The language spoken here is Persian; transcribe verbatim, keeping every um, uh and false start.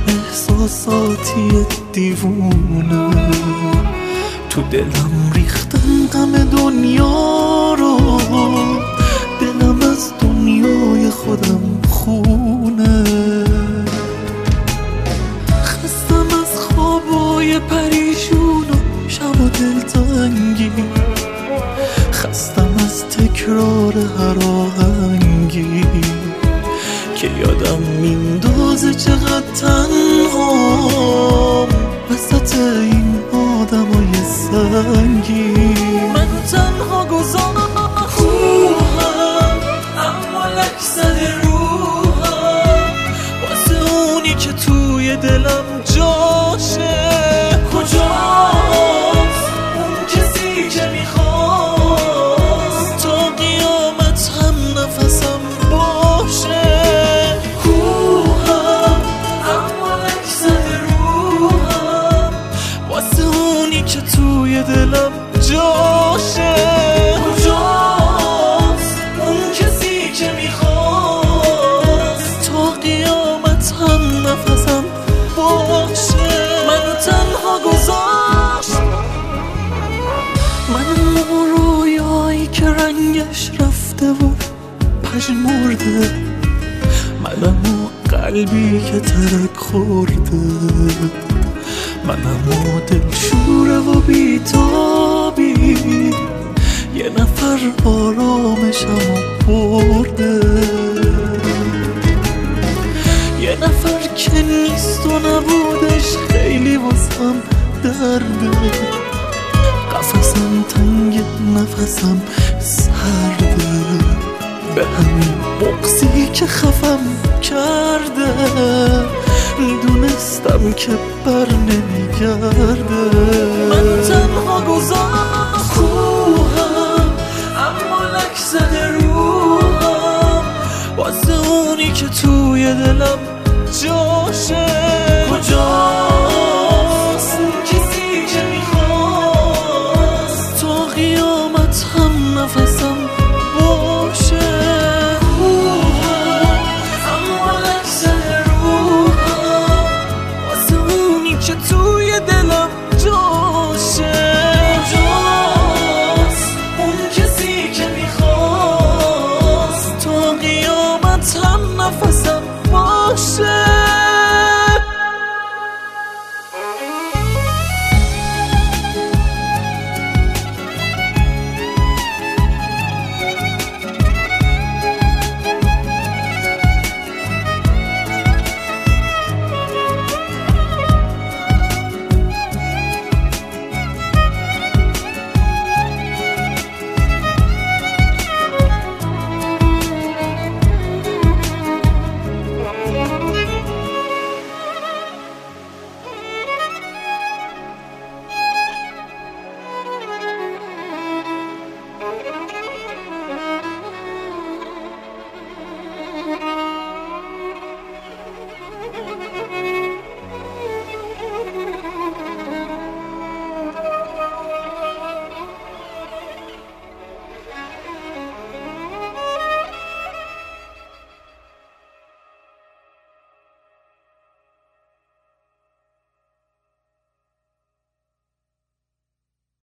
احساساتی دیوونه، تو دلم ریختم غم دنیا رو، دلم از دنیای خودم خونه. خستم از خوابای پریشون و شب و دلتنگی، خستم از تکرار هر آهنگی که یادم میندازه چقدر تنهام وسط این آدمای سنگی. من تنها گذارم خوهم، اما لک زده روحم واسه اونی که توی دلم جاشه. کجاست اون کسی که میخواست تا قیامت هم نفسم باشه. کوهم اما لک زده روحم واسه اونی که توی دلم جاشه. کجاست اون کسی که میخواست تا قیامت هم نفسم باشه. من تنها گذاشت، من رویایی که رنگش رفته و پژمرده، منم و قلبی که ترک خورده، منم و دلشوره و بیتابی، یه نفر آرامشم برده، یه نفر که نیست و نبودش خیلی واسم درده. قفسم تنگ نفسم سرده، به همین بغضی که خفم کرده، میدونستم که بر نمیگرده. من تنها گذارم کوهم، اما لک زده روحم واسه اونی که توی دلم جاشه.